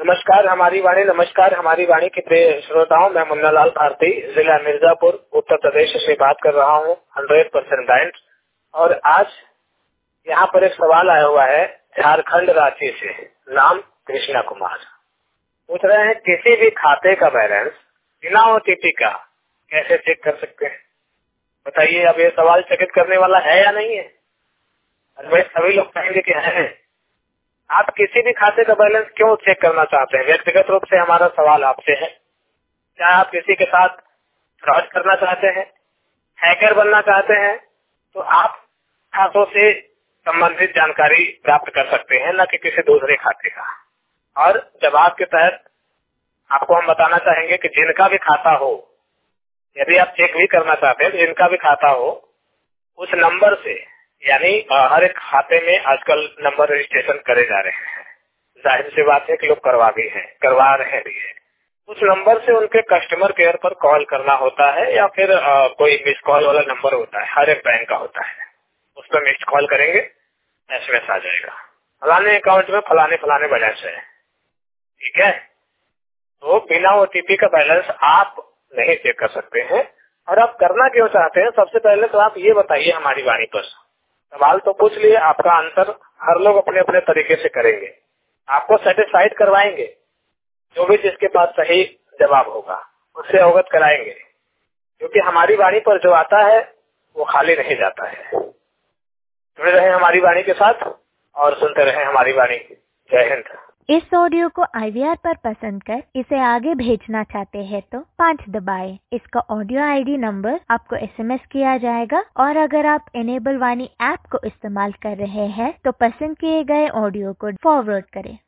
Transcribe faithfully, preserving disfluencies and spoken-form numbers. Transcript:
नमस्कार हमारी वाणी नमस्कार हमारी वाणी के प्रिय श्रोताओं, मैं मुन्ना लाल भारती जिला मिर्जापुर उत्तर प्रदेश से बात कर रहा हूँ हंड्रेड परसेंट बैंक। और आज यहाँ पर एक सवाल आया हुआ है झारखंड रांची से, नाम कृष्णा कुमार। पूछ रहे हैं किसी भी खाते का बैलेंस बिना ओटीपी का कैसे चेक कर सकते हैं। बताइए, अब ये सवाल चकित करने वाला है या नहीं है? अरे सभी लोग कहेंगे कि है। आप किसी भी खाते का बैलेंस क्यों चेक करना चाहते हैं? व्यक्तिगत रूप से हमारा सवाल आपसे है, क्या आप किसी के साथ फ्रॉड करना चाहते हैं, हैकर बनना चाहते हैं? तो आप खातों से संबंधित जानकारी प्राप्त कर सकते हैं, न कि किसी दूसरे खाते का। और जवाब के तहत आपको हम बताना चाहेंगे कि जिनका भी खाता हो, यदि आप चेक भी करना चाहते हैं, जिनका भी खाता हो उस नंबर से, यानी हर एक खाते में आजकल नंबर रजिस्ट्रेशन करे जा रहे हैं, जाहिर सी बात है कि लोग करवा भी हैं, करवा रहे भी हैं। उस नंबर से उनके कस्टमर केयर पर कॉल करना होता है या फिर आ, कोई मिस कॉल वाला नंबर होता है, हर एक बैंक का होता है। उस पर मिस कॉल करेंगे, एसएमएस आ जाएगा, फलाने अकाउंट में फलाने फलाने बैलेंस है। ठीक है, तो बिना ओटीपी का बैलेंस आप नहीं चेक कर सकते हैं। और आप करना क्यों चाहते हैं? सबसे पहले तो आप ये बताइए हमारी वाणी पर। सवाल तो पूछ लिए, आपका आंसर हर लोग अपने अपने तरीके से करेंगे, आपको सेटिस्फाइड करवाएंगे। जो भी जिसके पास सही जवाब होगा उससे अवगत कराएंगे, क्योंकि हमारी वाणी पर जो आता है वो खाली नहीं जाता है। जुड़े रहे हमारी वाणी के साथ और सुनते रहे हमारी वाणी। जय हिंद। इस ऑडियो को आई वी आर पर पसंद कर इसे आगे भेजना चाहते हैं तो पाँच दबाएं। इसका ऑडियो आईडी नंबर आपको एसएमएस किया जाएगा। और अगर आप इनेबल वाणी ऐप को इस्तेमाल कर रहे हैं तो पसंद किए गए ऑडियो को फॉरवर्ड करें।